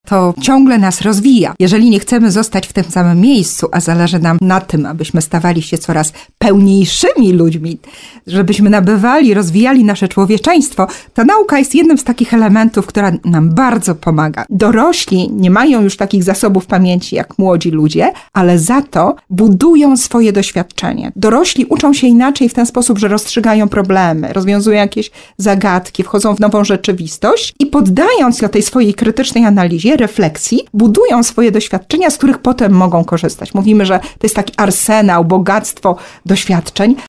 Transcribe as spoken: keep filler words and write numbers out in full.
to ciągle nas rozwija. Jeżeli nie chcemy zostać w tym samym miejscu, a zależy nam na tym, abyśmy stawali się coraz pełniejszymi ludźmi, żebyśmy nabywali, rozwijali nasze człowieczeństwo, ta nauka jest jednym z takich elementów, która nam bardzo pomaga. Dorośli nie mają już takich zasobów pamięci jak młodzi ludzie, ale za to budują swoje doświadczenie. Dorośli uczą się inaczej w ten sposób, że rozstrzygają problemy, rozwiązują jakieś zagadki, wchodzą w nową rzeczywistość i poddając się tej swojej krytycznej analizie, refleksji, budują swoje doświadczenia, z których potem mogą korzystać. Mówimy, że to jest taki arsenał, bogactwo doświadczeń,